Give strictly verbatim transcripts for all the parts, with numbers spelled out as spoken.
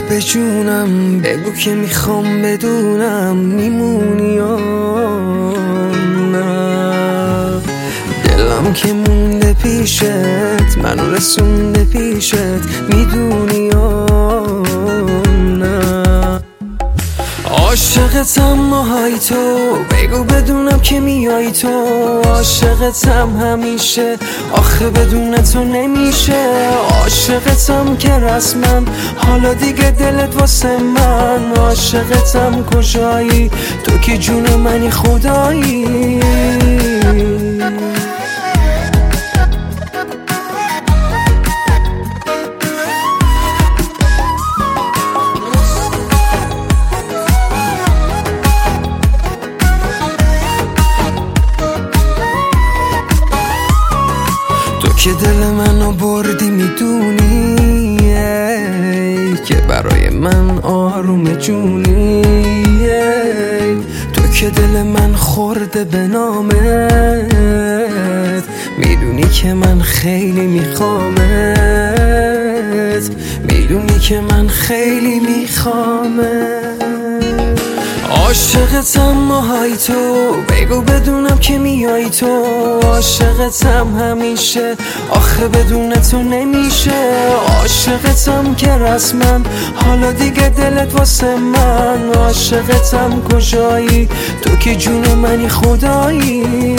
به جونم، بگو که میخوام بدونم میمونی یا نه. دلم که مونده پیشت، منو رسونده پیشت، میدونی یا نه. عاشقتم ماهای تو، بگو بدونم که میای تو. عاشقتم همیشه، آخه بدون تو نمیشه. عاشقتم که رسما، حالا دیگه دلت واسه من. عاشقتم کجایی تو که جون منی خدایی. که دل منو بردی میدونی که برای من آروم جونی. تو که دل من خورده به نامت، میدونی که من خیلی میخوامت، میدونی که من خیلی میخوامت. عاشقتم ماهای تو، بگو بدونم که میای تو. عاشقتم همیشه، آخه بدون تو نمیشه. عاشقتم که رسما، حالا دیگه دلت واسه من. عاشقتم کجایی تو که جون منی خدایی.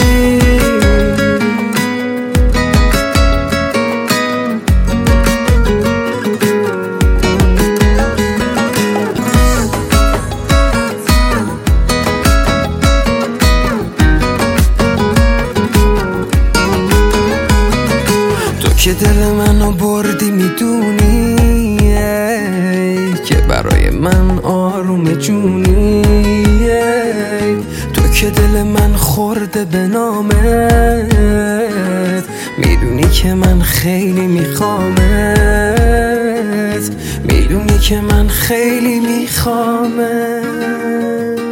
که دل منو بردی میدونی که برای من آروم جونی. تو که دل من خورده به نامت، میدونی که من خیلی میخوامت، میدونی که من خیلی میخوامت.